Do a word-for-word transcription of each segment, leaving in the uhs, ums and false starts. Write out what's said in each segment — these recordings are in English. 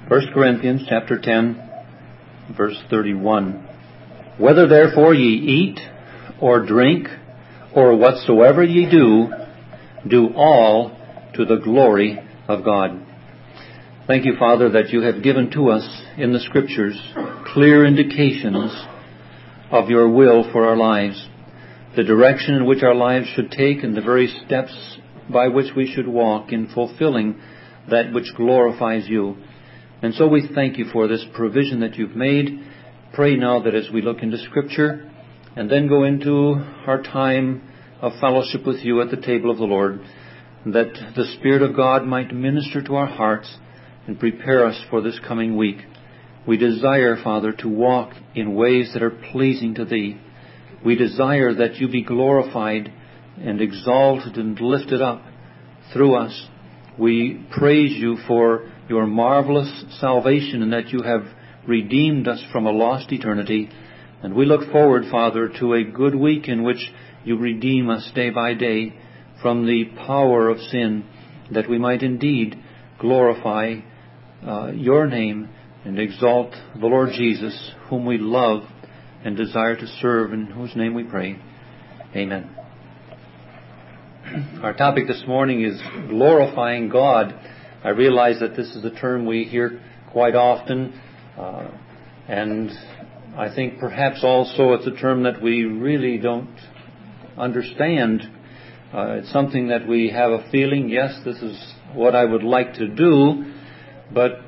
First Corinthians chapter ten, verse thirty-one. Whether therefore ye eat or drink or whatsoever ye do, do all to the glory of God. Thank you, Father, that you have given to us in the Scriptures clear indications of your will for our lives, the direction in which our lives should take, and the very steps by which we should walk in fulfilling that which glorifies you. And so we thank you for this provision that you've made. Pray now that as we look into Scripture and then go into our time of fellowship with you at the table of the Lord, that the Spirit of God might minister to our hearts and prepare us for this coming week. We desire, Father, to walk in ways that are pleasing to Thee. We desire that you be glorified and exalted and lifted up through us. We praise you for your marvelous salvation and that you have redeemed us from a lost eternity. And we look forward, Father, to a good week in which you redeem us day by day from the power of sin, that we might indeed glorify uh, your name and exalt the Lord Jesus, whom we love and desire to serve, in whose name we pray. Amen. Our topic this morning is glorifying God. I realize that this is a term we hear quite often, uh, and I think perhaps also it's a term that we really don't understand. Uh, it's something that we have a feeling, yes, this is what I would like to do, but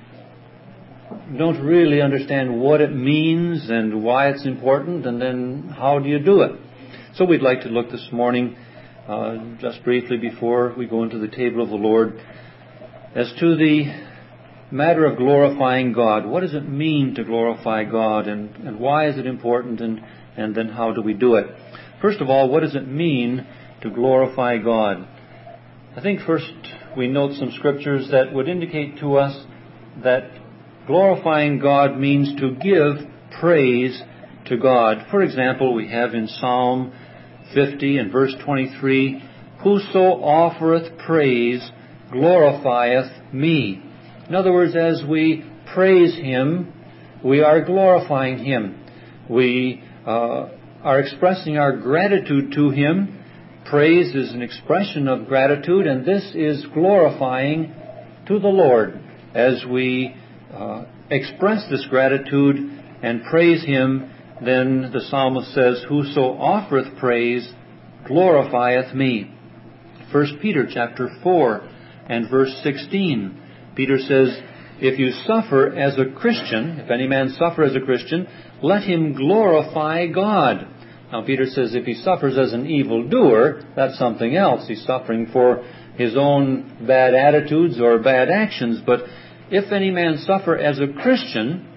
don't really understand what it means and why it's important, and then how do you do it. So we'd like to look this morning, uh, just briefly before we go into the table of the Lord, as to the matter of glorifying God. What does it mean to glorify God, and, and why is it important, and, and then how do we do it? First of all, what does it mean to glorify God? I think first we note some scriptures that would indicate to us that glorifying God means to give praise to God. For example, we have in Psalm fifty and verse twenty-three, "Whoso offereth praise glorifieth me." In other words, as we praise Him, we are glorifying Him. We uh, are expressing our gratitude to Him. Praise is an expression of gratitude, and this is glorifying to the Lord. As we uh, express this gratitude and praise Him, then the psalmist says, "Whoso offereth praise glorifieth me." First Peter chapter four and verse sixteen. Peter says, "If you suffer as a Christian, if any man suffer as a Christian, let him glorify God." Now Peter says if he suffers as an evildoer, that's something else. He's suffering for his own bad attitudes or bad actions. But if any man suffer as a Christian,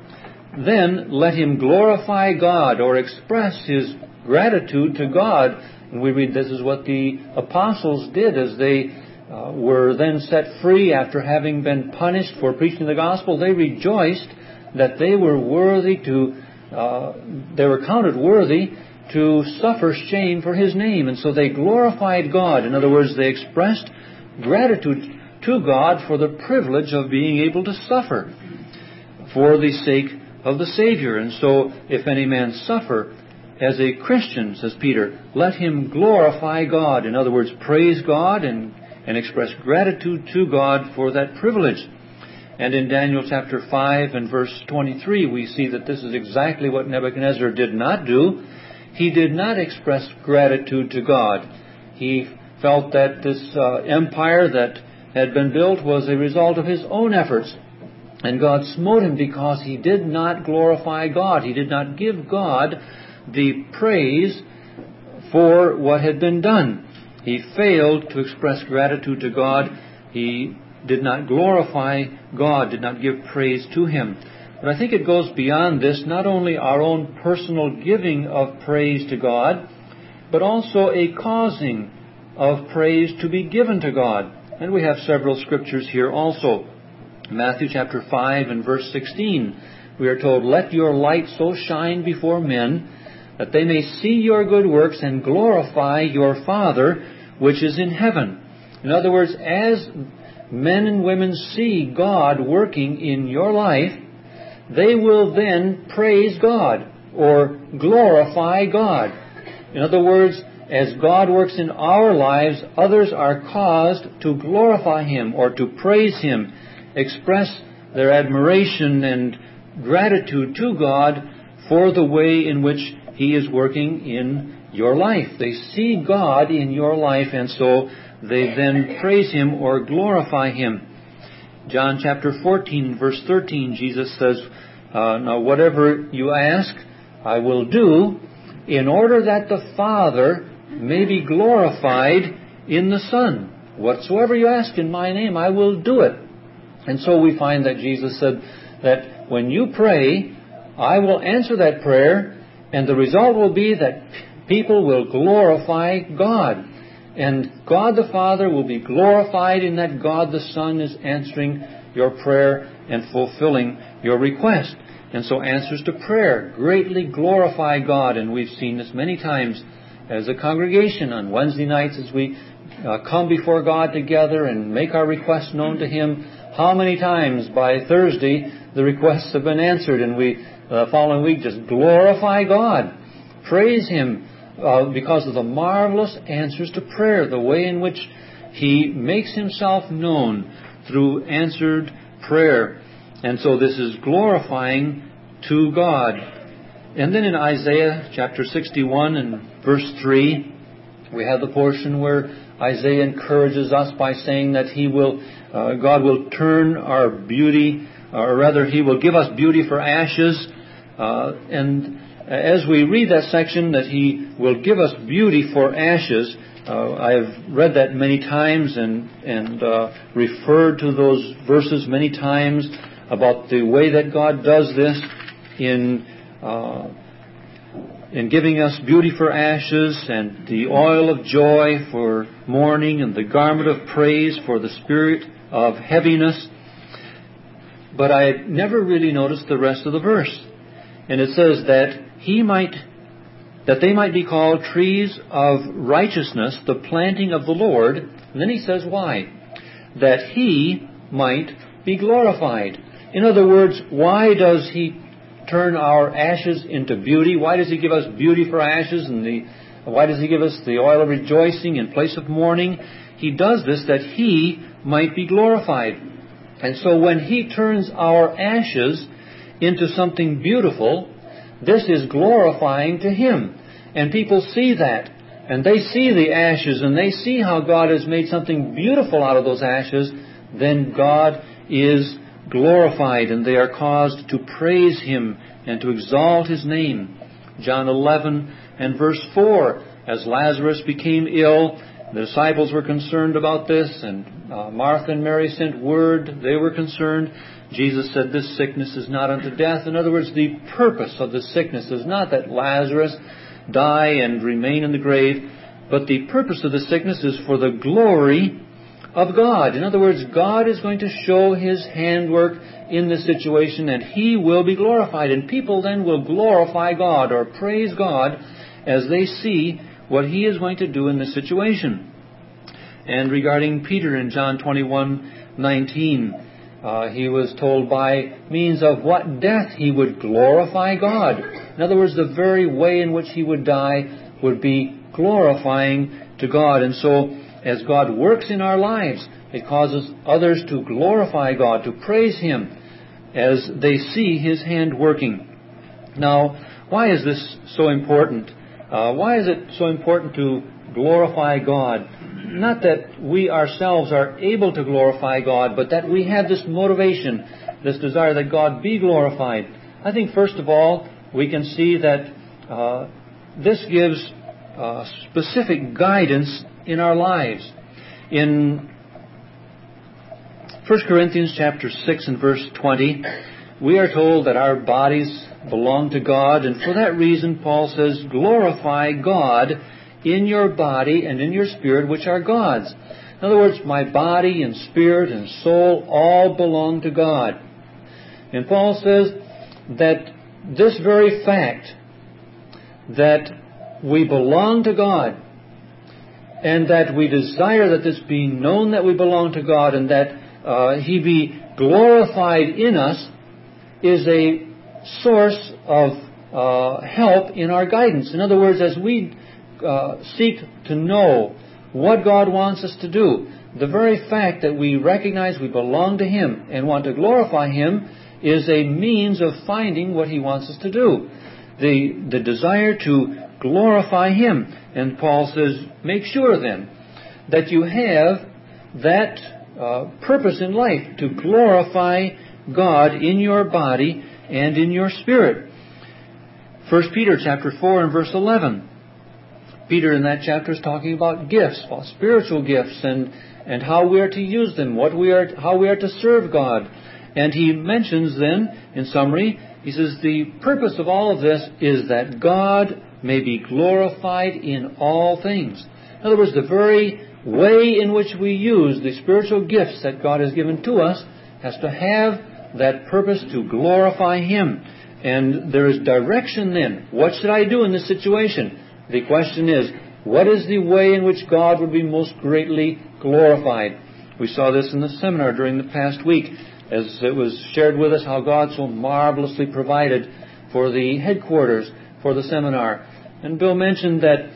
then let him glorify God, or express his gratitude to God. And we read this is what the apostles did as they uh, were then set free after having been punished for preaching the gospel. They rejoiced that they were worthy to, uh, they were counted worthy to suffer shame for His name. And so they glorified God. In other words, they expressed gratitude to God for the privilege of being able to suffer for the sake of the Savior. And so, if any man suffer as a Christian, says Peter, let him glorify God. In other words, praise God and, and express gratitude to God for that privilege. And in Daniel chapter five and verse twenty-three, we see that this is exactly what Nebuchadnezzar did not do. He did not express gratitude to God. He felt that this uh, empire that had been built was a result of his own efforts. And God smote him because he did not glorify God. He did not give God the praise for what had been done. He failed to express gratitude to God. He did not glorify God, did not give praise to Him. But I think it goes beyond this, not only our own personal giving of praise to God, but also a causing of praise to be given to God. And we have several scriptures here also. Matthew chapter five and verse sixteen, we are told, "Let your light so shine before men, that they may see your good works and glorify your Father which is in heaven." In other words, as men and women see God working in your life, they will then praise God or glorify God. In other words, as God works in our lives, others are caused to glorify Him or to praise Him, express their admiration and gratitude to God for the way in which He is working in your life. They see God in your life, and so they then praise Him or glorify Him. John chapter fourteen, verse thirteen, Jesus says, uh, Now whatever you ask, I will do, in order that the Father may be glorified in the Son. Whatsoever you ask in my name, I will do it. And so we find that Jesus said that when you pray, I will answer that prayer, and the result will be that people will glorify God. And God the Father will be glorified in that God the Son is answering your prayer and fulfilling your request. And so answers to prayer greatly glorify God. And we've seen this many times as a congregation on Wednesday nights as we uh, come before God together and make our requests known to Him. How many times by Thursday the requests have been answered, and we the uh, following week just glorify God, praise Him uh, because of the marvelous answers to prayer, the way in which He makes Himself known through answered prayer. And so this is glorifying to God. And then in Isaiah chapter sixty-one and verse three, we have the portion where Isaiah encourages us by saying that He will, uh, God will turn our beauty, or rather He will give us beauty for ashes. Uh, and as we read that section, that He will give us beauty for ashes, uh, I've read that many times and, and uh, referred to those verses many times about the way that God does this in uh, in giving us beauty for ashes, and the oil of joy for mourning, and the garment of praise for the spirit of heaviness. But I never really noticed the rest of the verse. And it says that he might, that they might be called trees of righteousness, the planting of the Lord. And then he says why? That He might be glorified. In other words, why does He turn our ashes into beauty? Why does He give us beauty for ashes? And the why does He give us the oil of rejoicing in place of mourning? He does this that He might be glorified. And so when He turns our ashes into something beautiful, this is glorifying to Him. And people see that. And they see the ashes, and they see how God has made something beautiful out of those ashes. Then God is glorified, and they are caused to praise Him and to exalt His name. John eleven and verse four, as Lazarus became ill, the disciples were concerned about this, and uh, Martha and Mary sent word. They were concerned. Jesus said, this sickness is not unto death. In other words, the purpose of the sickness is not that Lazarus die and remain in the grave, but the purpose of the sickness is for the glory of God. In other words, God is going to show His handwork in this situation, and He will be glorified. And people then will glorify God or praise God as they see what He is going to do in this situation. And regarding Peter in John twenty-one nineteen, uh, he was told by means of what death he would glorify God. In other words, the very way in which he would die would be glorifying to God. And so, as God works in our lives, it causes others to glorify God, to praise Him as they see His hand working. Now, why is this so important? Uh, why is it so important to glorify God? Not that we ourselves are able to glorify God, but that we have this motivation, this desire that God be glorified. I think, first of all, we can see that uh, this gives uh, specific guidance in our lives. In First Corinthians chapter six and verse twenty, we are told that our bodies belong to God, and for that reason, Paul says, glorify God in your body and in your spirit, which are God's. In other words, my body and spirit and soul all belong to God. And Paul says that this very fact, that we belong to God, and that we desire that this be known that we belong to God and that uh, He be glorified in us, is a source of uh, help in our guidance. In other words, as we uh, seek to know what God wants us to do, the very fact that we recognize we belong to Him and want to glorify Him is a means of finding what He wants us to do. The, the desire to glorify Him. And Paul says, make sure then that you have that uh, purpose in life, to glorify God in your body and in your spirit. First Peter chapter four and verse eleven. Peter in that chapter is talking about gifts, about spiritual gifts, and, and how we are to use them, what we are, how we are to serve God. And he mentions then, in summary, he says the purpose of all of this is that God may be glorified in all things. In other words, the very way in which we use the spiritual gifts that God has given to us has to have that purpose to glorify Him. And there is direction then. What should I do in this situation? The question is, what is the way in which God would be most greatly glorified? We saw this in the seminar during the past week, as it was shared with us how God so marvelously provided for the headquarters for the seminar. And Bill mentioned that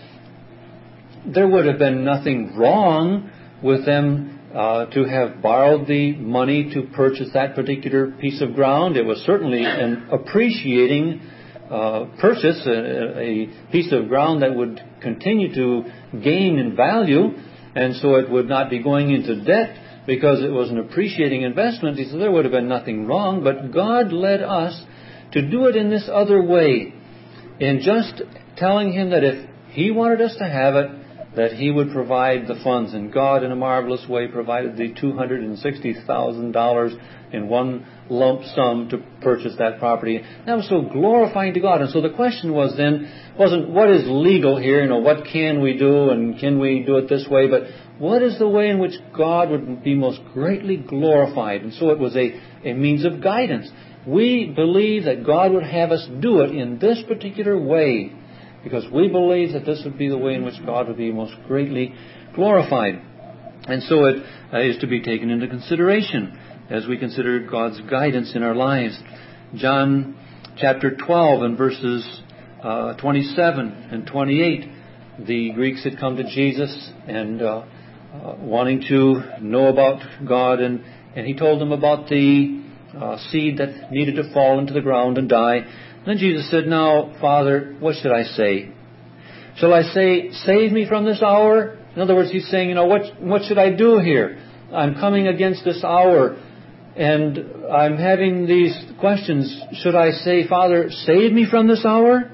there would have been nothing wrong with them uh, to have borrowed the money to purchase that particular piece of ground. It was certainly an appreciating uh, purchase, a, a piece of ground that would continue to gain in value, and so it would not be going into debt because it was an appreciating investment. He said there would have been nothing wrong, but God led us to do it in this other way, in just telling Him that if He wanted us to have it, that He would provide the funds. And God, in a marvelous way, provided the two hundred sixty thousand dollars in one lump sum to purchase that property. That was so glorifying to God. And so the question was then, wasn't what is legal here, you know, what can we do and can we do it this way, but what is the way in which God would be most greatly glorified? And so it was a, a means of guidance. We believe that God would have us do it in this particular way, because we believe that this would be the way in which God would be most greatly glorified. And so it uh, is to be taken into consideration as we consider God's guidance in our lives. John chapter twelve and verses uh, twenty-seven and twenty-eight, the Greeks had come to Jesus and uh, uh, wanting to know about God, and, and He told them about the uh, seed that needed to fall into the ground and die. Then Jesus said, now, Father, what should I say? Shall I say, save me from this hour? In other words, He's saying, you know, what, what should I do here? I'm coming against this hour, and I'm having these questions. Should I say, Father, save me from this hour?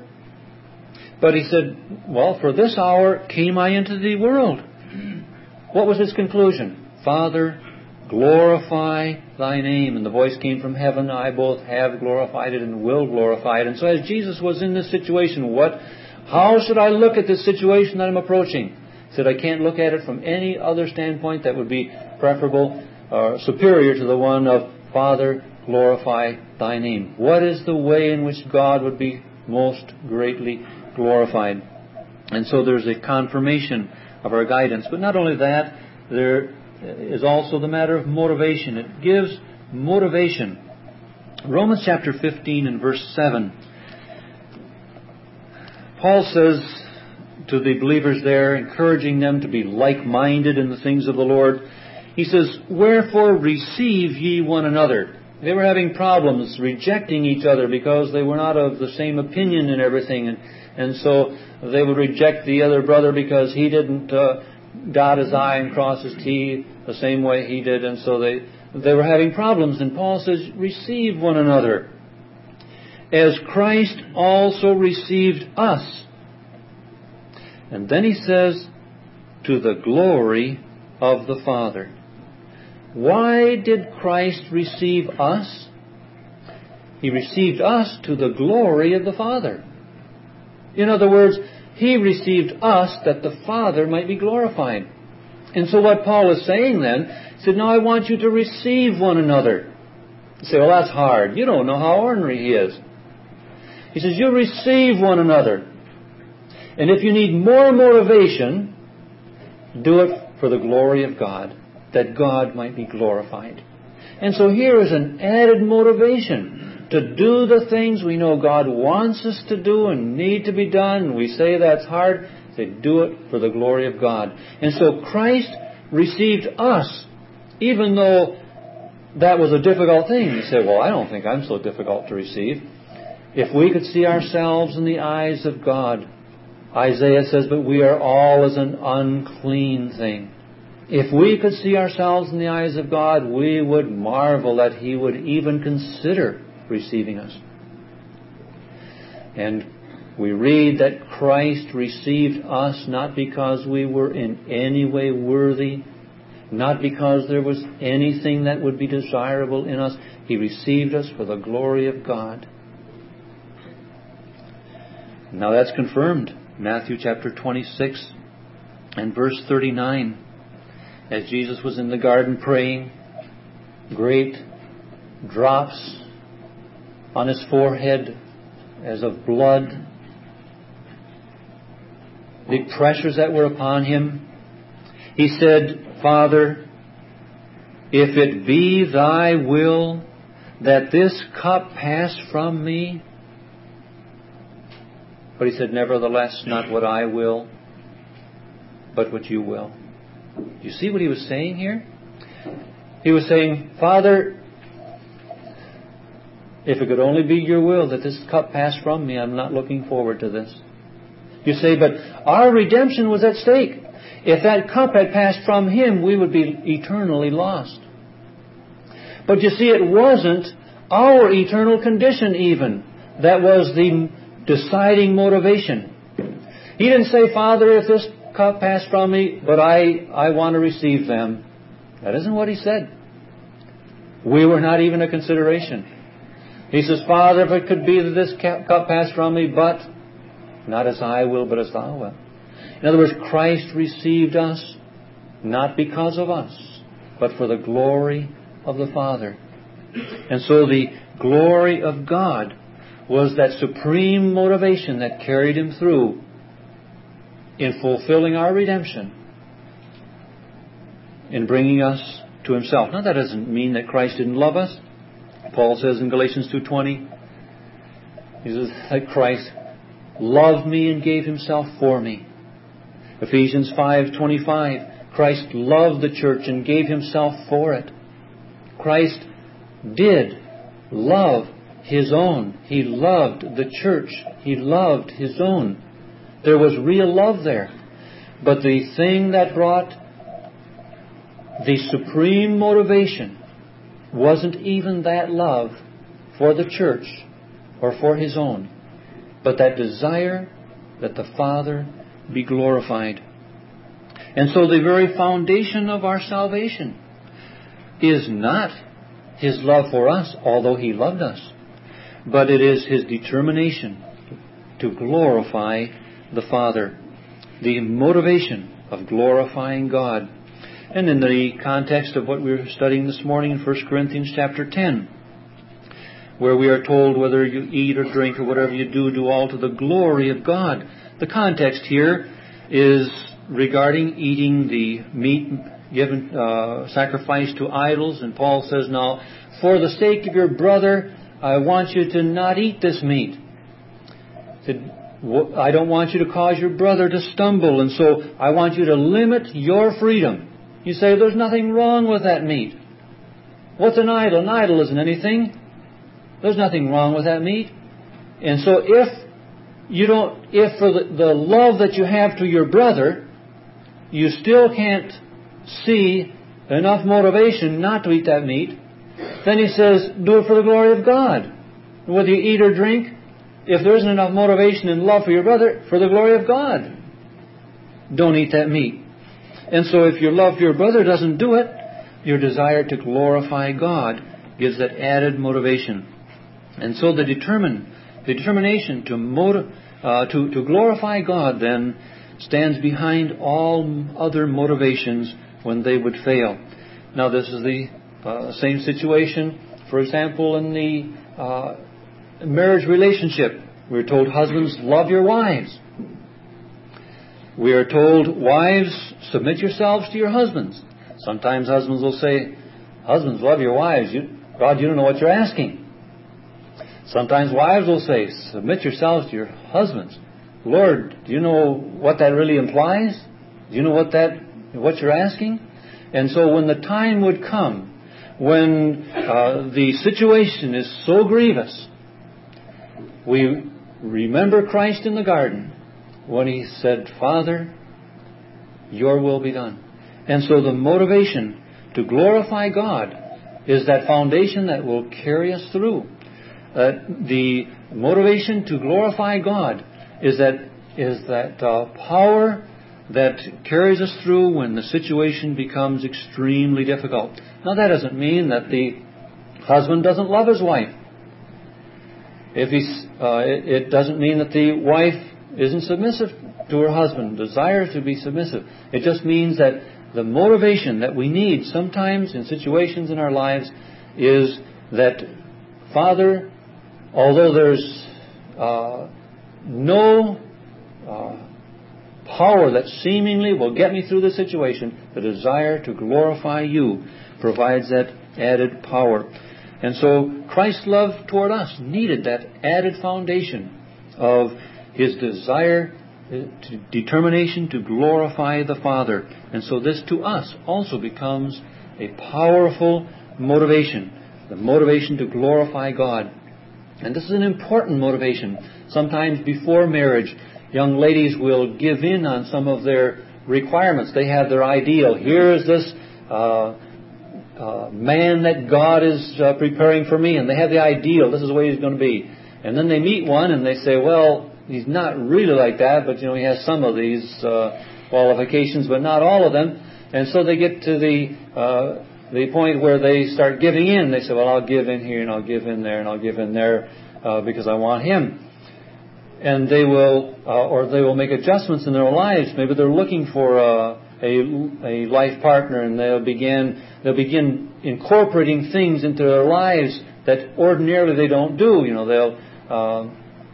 But He said, well, for this hour came I into the world. What was His conclusion? Father, glorify Thy name. And the voice came from heaven, I both have glorified it and will glorify it. And so as Jesus was in this situation, what, how should I look at this situation that I'm approaching? He said, I can't look at it from any other standpoint that would be preferable or superior to the one of Father, glorify Thy name. What is the way in which God would be most greatly glorified? And so there's a confirmation of our guidance. But not only that, there is also the matter of motivation. It gives motivation. Romans chapter fifteen and verse seven. Paul says to the believers there, encouraging them to be like-minded in the things of the Lord, he says, wherefore receive ye one another. They were having problems rejecting each other because they were not of the same opinion in everything. And, and so they would reject the other brother because he didn't uh, dot his I and cross his T the same way he did. And so they, they were having problems. And Paul says, receive one another, as Christ also received us. And then he says, to the glory of the Father. Why did Christ receive us? He received us to the glory of the Father. In other words, He received us that the Father might be glorified. And so what Paul is saying then, he said, now I want you to receive one another. You say, well, that's hard. You don't know how ornery he is. He says, you receive one another. And if you need more motivation, Do it for the glory of God, that God might be glorified. And so here is an added motivation to do the things we know God wants us to do and need to be done. And we say that's hard. Say, do it for the glory of God. And so Christ received us, even though that was a difficult thing. You say, well, I don't think I'm so difficult to receive. If we could see ourselves in the eyes of God, Isaiah says, but we are all as an unclean thing. If we could see ourselves in the eyes of God, we would marvel that He would even consider receiving us. And we read that Christ received us not because we were in any way worthy, not because there was anything that would be desirable in us. He received us for the glory of God. Now that's confirmed. Matthew chapter twenty-six and verse thirty-nine. As Jesus was in the garden praying, great drops on His forehead as of blood, the pressures that were upon Him, He said, Father, if it be Thy will that this cup pass from me. But He said, nevertheless, not what I will, but what You will. Do you see what He was saying here? He was saying, Father, if it could only be Your will that this cup pass from me, I'm not looking forward to this. You say, but our redemption was at stake. If that cup had passed from Him, we would be eternally lost. But you see, it wasn't our eternal condition even that was the deciding motivation. He didn't say, Father, if this cup passed from me, but I, I want to receive them. That isn't what He said. We were not even a consideration. He says, Father, if it could be that this cup passed from me, but not as I will, but as Thou wilt. In other words, Christ received us not because of us, but for the glory of the Father. And so the glory of God was that supreme motivation that carried Him through in fulfilling our redemption, in bringing us to Himself. Now that doesn't mean that Christ didn't love us. Paul says in Galatians two twenty, he says that Christ loved me and gave Himself for me. Ephesians five twenty-five, Christ loved the church and gave Himself for it. Christ did love His own. He loved the church. He loved His own. There was real love there. But the thing that brought the supreme motivation wasn't even that love for the church or for His own, but that desire that the Father be glorified. And so the very foundation of our salvation is not His love for us, although He loved us, but it is His determination to glorify the Father. The motivation of glorifying God. And in the context of what we were studying this morning in First Corinthians chapter ten, where we are told whether you eat or drink or whatever you do, do all to the glory of God. The context here is regarding eating the meat given, uh, sacrificed to idols. And Paul says, now, for the sake of your brother, I want you to not eat this meat. He said, I don't want you to cause your brother to stumble, and so I want you to limit your freedom. You say, there's nothing wrong with that meat. What's an idol? An idol isn't anything. There's nothing wrong with that meat. And so if you don't, if for the, the love that you have to your brother, you still can't see enough motivation not to eat that meat, then he says, do it for the glory of God. Whether you eat or drink, if there isn't enough motivation and love for your brother, for the glory of God, don't eat that meat. And so if your love for your brother doesn't do it, your desire to glorify God gives that added motivation. And so the determine, the determination to, motiv- uh, to, to glorify God then stands behind all other motivations when they would fail. Now this is the uh, same situation, for example, in the uh, marriage relationship. We're told, husbands, love your wives. We are told, wives, submit yourselves to your husbands. Sometimes husbands will say, husbands, love your wives. You, God, you don't know what you're asking. Sometimes wives will say, submit yourselves to your husbands. Lord, do you know what that really implies? Do you know what that, what you're asking? And so when the time would come, when uh, the situation is so grievous, we remember Christ in the garden when He said, Father, your will be done. And so the motivation to glorify God is that foundation that will carry us through. Uh, the motivation to glorify God is that is that uh, power that carries us through when the situation becomes extremely difficult. Now, that doesn't mean that the husband doesn't love his wife. If he's, uh, it, it doesn't mean that the wife isn't submissive to her husband, desires to be submissive. It just means that the motivation that we need sometimes in situations in our lives is that, Father, although there's uh, no uh, power that seemingly will get me through the situation, the desire to glorify You provides that added power. And so Christ's love toward us needed that added foundation of His desire, to determination to glorify the Father. And so this to us also becomes a powerful motivation, the motivation to glorify God. And this is an important motivation. Sometimes before marriage, young ladies will give in on some of their requirements. They have their ideal. Here is this uh, uh, man that God is uh, preparing for me, and they have the ideal. This is the way he's going to be. And then they meet one, and they say, well, he's not really like that, but, you know, he has some of these uh, qualifications, but not all of them. And so they get to the uh, the point where they start giving in. They say, well, I'll give in here, and I'll give in there, and I'll give in there uh, because I want him. And they will, uh, or they will make adjustments in their lives. Maybe they're looking for a, a, a life partner, and they'll begin they'll begin incorporating things into their lives that ordinarily they don't do. You know, they'll uh,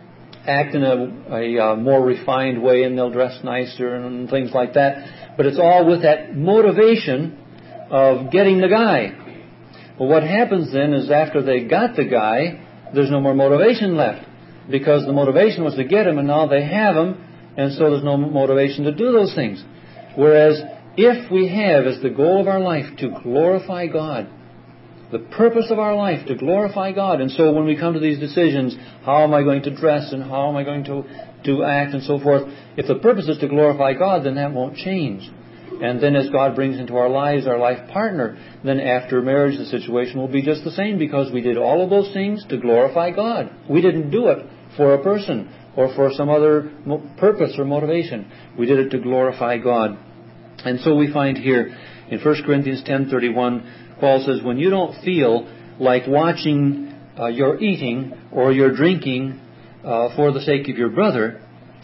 act in a, a, a more refined way, and they'll dress nicer and things like that. But it's all with that motivation of getting the guy. Well, what happens then is after they got the guy, there's no more motivation left. Because the motivation was to get him, and now they have him, and so there's no motivation to do those things. Whereas if we have as the goal of our life to glorify God, the purpose of our life to glorify God, and so when we come to these decisions, how am I going to dress and how am I going to, to act and so forth, if the purpose is to glorify God, then that won't change. And then as God brings into our lives our life partner, then after marriage the situation will be just the same, because we did all of those things to glorify God. We didn't do it for a person or for some other purpose or motivation. We did it to glorify God. And so we find here in First Corinthians ten thirty-one, Paul says, when you don't feel like watching uh, your eating or your drinking uh, for the sake of your brother,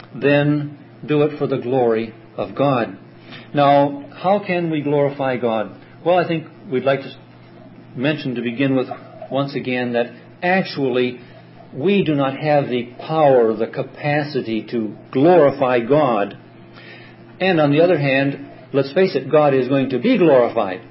then do it for the glory of God. Now, how can we glorify God? Well, I think we'd like to mention to begin with once again that actually we do not have the power, the capacity to glorify God. And on the other hand, let's face it, God is going to be glorified.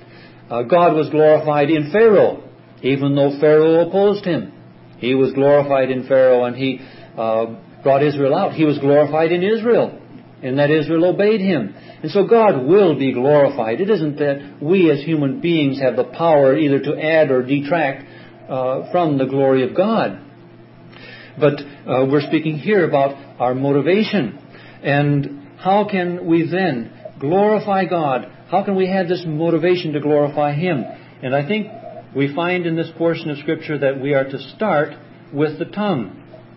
Uh, God was glorified in Pharaoh, even though Pharaoh opposed him. He was glorified in Pharaoh, and he uh, brought Israel out. He was glorified in Israel, in that Israel obeyed him. And so God will be glorified. It isn't that we as human beings have the power either to add or detract uh, from the glory of God. But uh, we're speaking here about our motivation. And how can we then glorify God? How can we have this motivation to glorify Him? And I think we find in this portion of Scripture that we are to start with the tongue.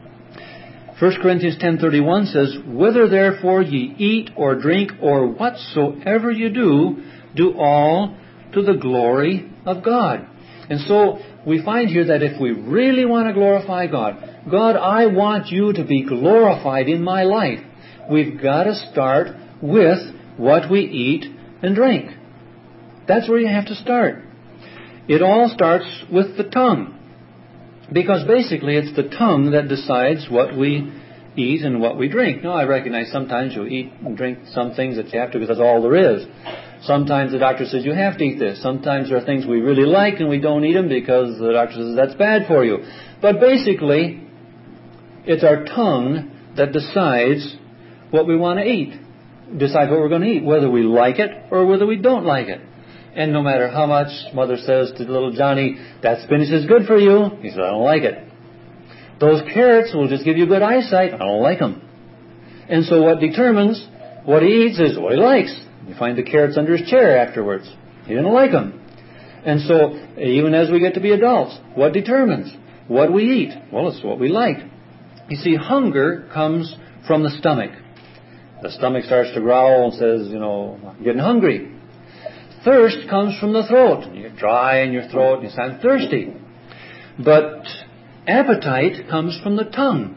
First Corinthians ten thirty-one says, whether therefore ye eat or drink or whatsoever you do, do all to the glory of God. And so we find here that if we really want to glorify God, God, I want you to be glorified in my life, we've got to start with what we eat and drink. That's where you have to start. It all starts with the tongue. Because basically it's the tongue that decides what we eat and what we drink. Now, I recognize sometimes you eat and drink some things that you have to because that's all there is. Sometimes the doctor says you have to eat this. Sometimes there are things we really like and we don't eat them because the doctor says that's bad for you. But basically, it's our tongue that decides what we want to eat, decides what we're going to eat, whether we like it or whether we don't like it. And no matter how much Mother says to little Johnny, that spinach is good for you, he says, I don't like it. Those carrots will just give you good eyesight, I don't like them. And so what determines what he eats is what he likes. You find the carrots under his chair afterwards. He didn't like them. And so even as we get to be adults, what determines what we eat? Well, it's what we like. You see, hunger comes from the stomach. The stomach starts to growl and says, you know, I'm getting hungry. Thirst comes from the throat. You're dry in your throat and you say, I'm thirsty. But appetite comes from the tongue.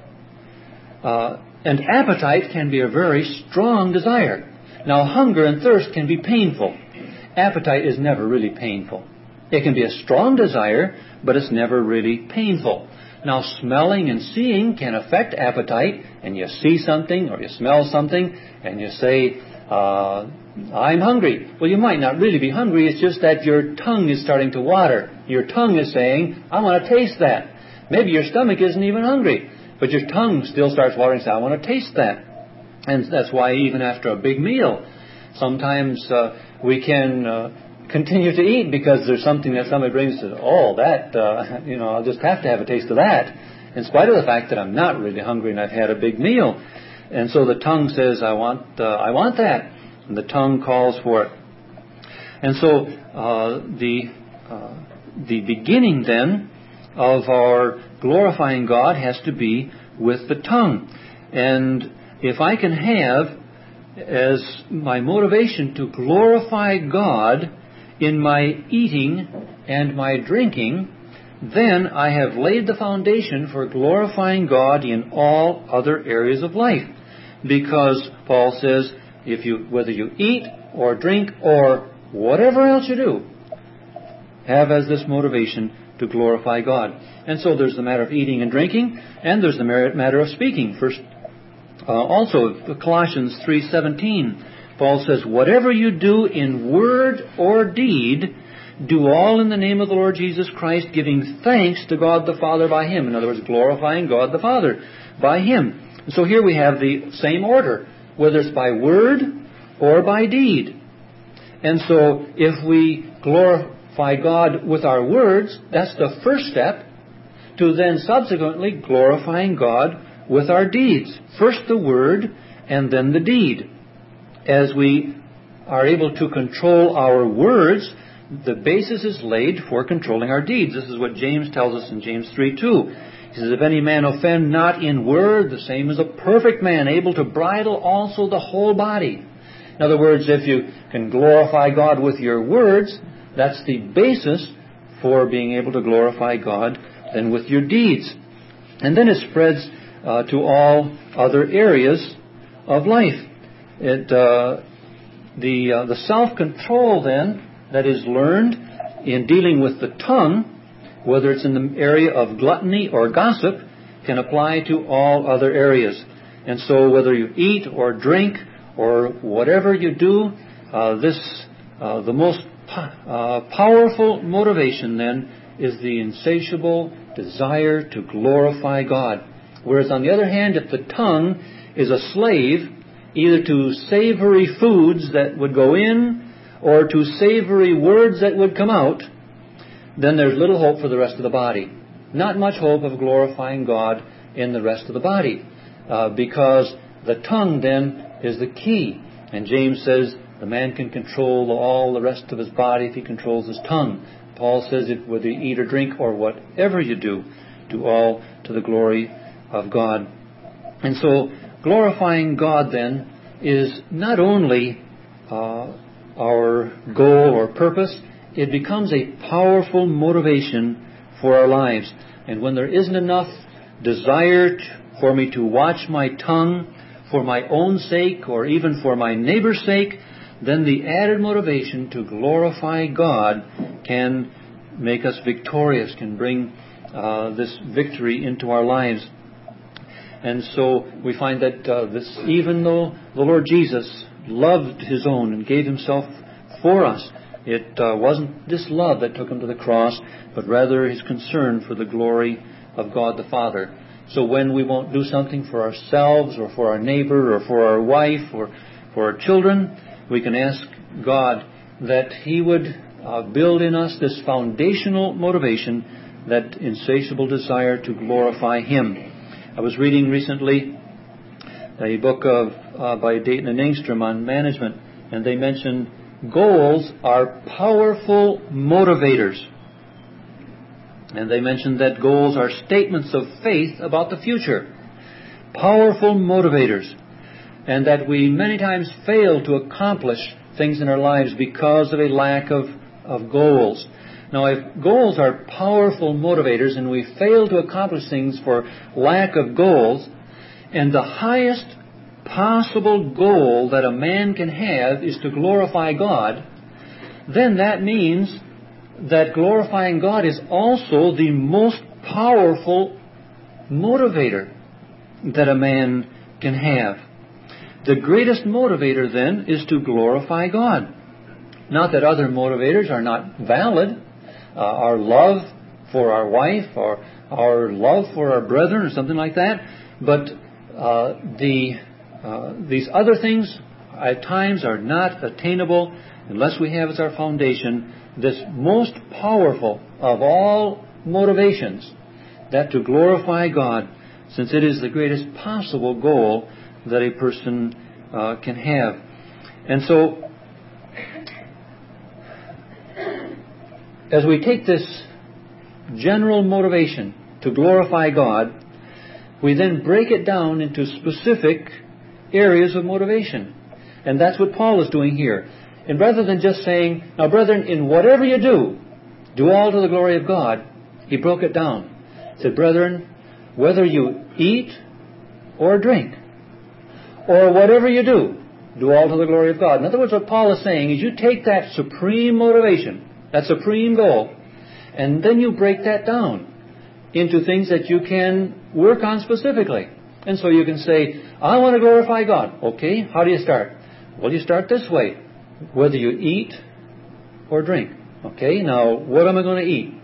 Uh, and appetite can be a very strong desire. Now, hunger and thirst can be painful. Appetite is never really painful. It can be a strong desire, but it's never really painful. Now, smelling and seeing can affect appetite, and you see something or you smell something, and you say, uh, I'm hungry. Well, you might not really be hungry. It's just that your tongue is starting to water. Your tongue is saying, I want to taste that. Maybe your stomach isn't even hungry, but your tongue still starts watering and says, I want to taste that. And that's why even after a big meal, sometimes uh, we can uh, continue to eat because there's something that somebody brings to, oh, that, uh, you know, I'll just have to have a taste of that, in spite of the fact that I'm not really hungry and I've had a big meal. And so the tongue says, I want, uh, I want that. And the tongue calls for it. And so uh, the uh, the beginning then of our glorifying God has to be with the tongue. And if I can have as my motivation to glorify God in my eating and my drinking, then I have laid the foundation for glorifying God in all other areas of life. Because Paul says, if you, whether you eat or drink or whatever else you do, have as this motivation to glorify God. And so there's the matter of eating and drinking, and there's the matter of speaking. First, uh, also, Colossians three seventeen, Paul says, whatever you do in word or deed, do all in the name of the Lord Jesus Christ, giving thanks to God the Father by Him. In other words, glorifying God the Father by Him. And so here we have the same order, whether it's by word or by deed. And so if we glorify God with our words, that's the first step to then subsequently glorifying God with our deeds. First the word and then the deed. As we are able to control our words, the basis is laid for controlling our deeds. This is what James tells us in James three two. He says, if any man offend not in word, the same is a perfect man, able to bridle also the whole body. In other words, if you can glorify God with your words, that's the basis for being able to glorify God then with your deeds. And then it spreads uh, to all other areas of life. It, uh, the, uh, the self-control then that is learned in dealing with the tongue, whether it's in the area of gluttony or gossip, can apply to all other areas. And so whether you eat or drink or whatever you do, uh, this uh, the most po- uh, powerful motivation then is the insatiable desire to glorify God. Whereas on the other hand, if the tongue is a slave either to savory foods that would go in or to savory words that would come out, then there's little hope for the rest of the body. Not much hope of glorifying God in the rest of the body. Uh, because the tongue then is the key. And James says the man can control all the rest of his body if he controls his tongue. Paul says if whether you eat or drink or whatever you do, do all to the glory of God. And so glorifying God then is not only uh, our goal or purpose, it becomes a powerful motivation for our lives. And when there isn't enough desire to, for me to watch my tongue for my own sake or even for my neighbor's sake, then the added motivation to glorify God can make us victorious, can bring uh, this victory into our lives. And so we find that uh, this, even though the Lord Jesus loved His own and gave Himself for us, it uh, wasn't this love that took Him to the cross, but rather His concern for the glory of God the Father. So when we won't do something for ourselves or for our neighbor or for our wife or for our children, we can ask God that He would uh, build in us this foundational motivation, that insatiable desire to glorify Him. I was reading recently a book of uh, by Dayton and Engstrom on management, and they mentioned goals are powerful motivators. And they mentioned that goals are statements of faith about the future. Powerful motivators. And that we many times fail to accomplish things in our lives because of a lack of, of goals. Now, if goals are powerful motivators and we fail to accomplish things for lack of goals, and the highest possible goal that a man can have is to glorify God, then that means that glorifying God is also the most powerful motivator that a man can have. The greatest motivator, then, is to glorify God. Not that other motivators are not valid. Uh, our love for our wife or our love for our brethren or something like that. But uh, the uh, these other things at times are not attainable unless we have as our foundation this most powerful of all motivations, that to glorify God, since it is the greatest possible goal that a person uh, can have. And so, as we take this general motivation to glorify God, we then break it down into specific areas of motivation. And that's what Paul is doing here. And rather than just saying, now brethren, in whatever you do, do all to the glory of God, he broke it down. He said, brethren, whether you eat or drink, or whatever you do, do all to the glory of God. In other words, what Paul is saying is you take that supreme motivation, that supreme goal, and then you break that down into things that you can work on specifically. And so you can say, I want to glorify God. Okay, how do you start? Well, you start this way. Whether you eat or drink. Okay, now what am I going to eat?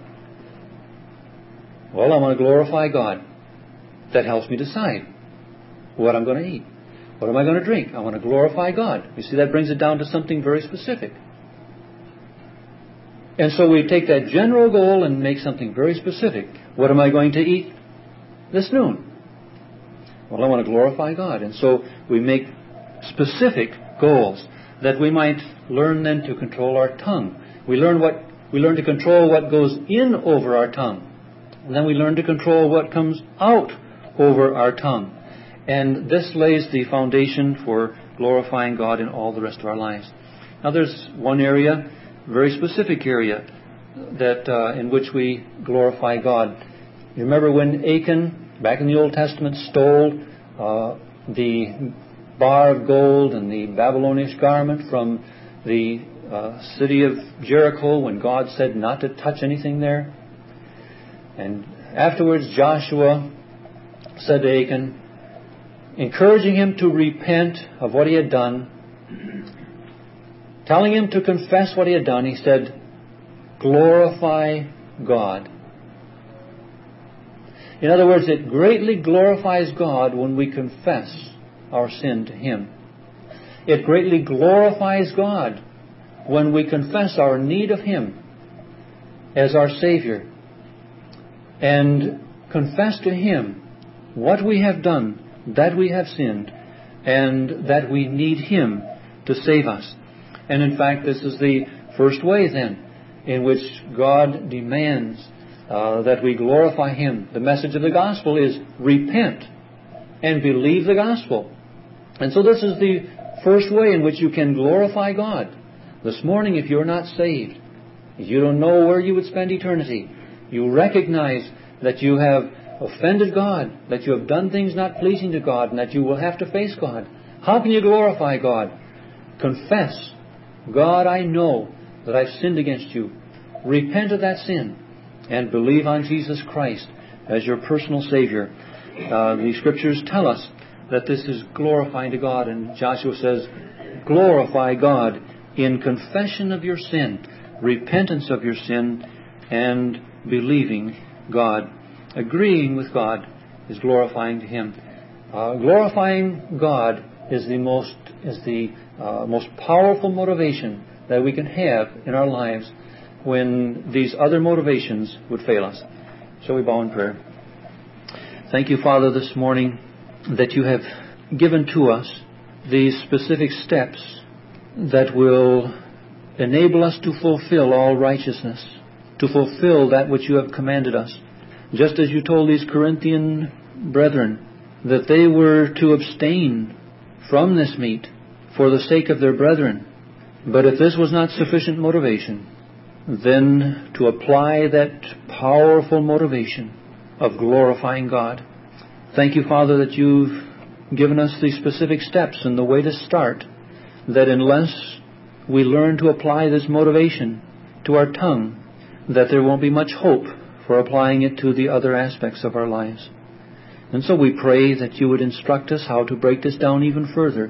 Well, I want to glorify God. That helps me decide what I'm going to eat. What am I going to drink? I want to glorify God. You see, that brings it down to something very specific. And so we take that general goal and make something very specific. What am I going to eat this noon? Well, I want to glorify God. And so we make specific goals, that we might learn then to control our tongue. We learn what we learn to control what goes in over our tongue. And then we learn to control what comes out over our tongue. And this lays the foundation for glorifying God in all the rest of our lives. Now there's one area, very specific area, that uh, in which we glorify God. You remember when Achan, back in the Old Testament, stole uh, the bar of gold and the Babylonish garment from the uh, city of Jericho when God said not to touch anything there? And afterwards Joshua said to Achan, encouraging him to repent of what he had done, telling him to confess what he had done, he said, glorify God. In other words, it greatly glorifies God when we confess our sin to Him. It greatly glorifies God when we confess our need of Him as our Savior and confess to Him what we have done, that we have sinned, and that we need Him to save us. And in fact, this is the first way then in which God demands uh, that we glorify Him. The message of the gospel is repent and believe the gospel. And so this is the first way in which you can glorify God. This morning, if you're not saved, if you don't know where you would spend eternity, you recognize that you have offended God, that you have done things not pleasing to God, and that you will have to face God. How can you glorify God? Confess, God, I know that I've sinned against you. Repent of that sin and believe on Jesus Christ as your personal Savior. Uh, the Scriptures tell us that this is glorifying to God. And Joshua says, glorify God in confession of your sin, repentance of your sin, and believing God. Agreeing with God is glorifying to Him. Uh, glorifying God is the most is the uh, most powerful motivation that we can have in our lives when these other motivations would fail us. So we bow in prayer. Thank you, Father, this morning that you have given to us these specific steps that will enable us to fulfill all righteousness, to fulfill that which you have commanded us. Just as you told these Corinthian brethren that they were to abstain from this meat for the sake of their brethren. But if this was not sufficient motivation, then to apply that powerful motivation of glorifying God. Thank you, Father, that you've given us these specific steps and the way to start, that unless we learn to apply this motivation to our tongue, that there won't be much hope for applying it to the other aspects of our lives. And so we pray that you would instruct us how to break this down even further.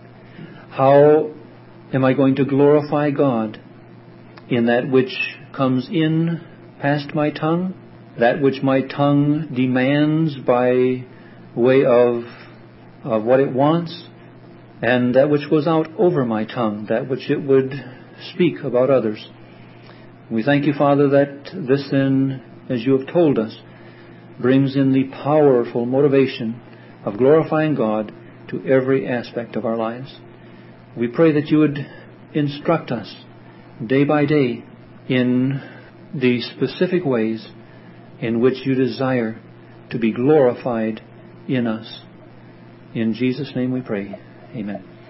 How am I going to glorify God in that which comes in past my tongue, that which my tongue demands by way of, of what it wants, and that which goes out over my tongue, that which it would speak about others. We thank you, Father, that this then, as you have told us, brings in the powerful motivation of glorifying God to every aspect of our lives. We pray that you would instruct us day by day in the specific ways in which you desire to be glorified in us. In Jesus' name we pray. Amen.